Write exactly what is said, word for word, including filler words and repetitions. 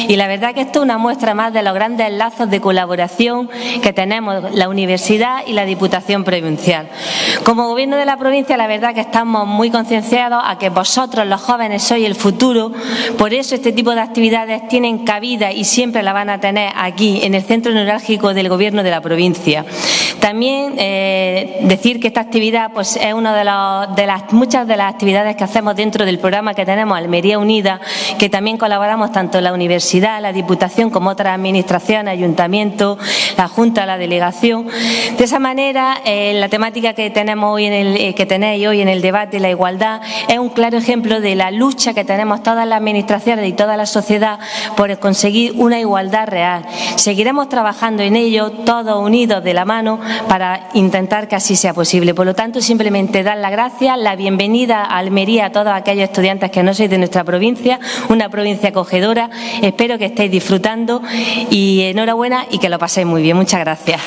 y la verdad que esto es una muestra más de los grandes lazos de colaboración que tenemos la Universidad y la Diputación Provincial. Como Gobierno de la provincia, la verdad que estamos muy concienciados a que vosotros, los jóvenes, sois el futuro, por eso este tipo de actividades tienen cabida y siempre la van a tener aquí, en el centro neurálgico del Gobierno de la provincia. También eh, decir que esta actividad pues, es una de, los, de las muchas de las actividades que hacemos dentro del programa que tenemos Almería Unida, que también colaboramos tanto la Universidad, la Diputación, como otras administraciones, ayuntamientos, la Junta, la Delegación. De esa manera, eh, la temática que tenemos hoy en el, eh, que tenéis hoy en el debate, la igualdad, es un claro ejemplo de la lucha que tenemos todas las administraciones y toda la sociedad por conseguir una igualdad real. Seguiremos trabajando en ello, todos unidos de la mano, para intentar que así sea posible. Por lo tanto, simplemente dar las gracias, la bienvenida a Almería a todos aquellos estudiantes que no sois de nuestra provincia, una provincia acogedora. Espero que estéis disfrutando y enhorabuena y que lo paséis muy bien. Muchas gracias.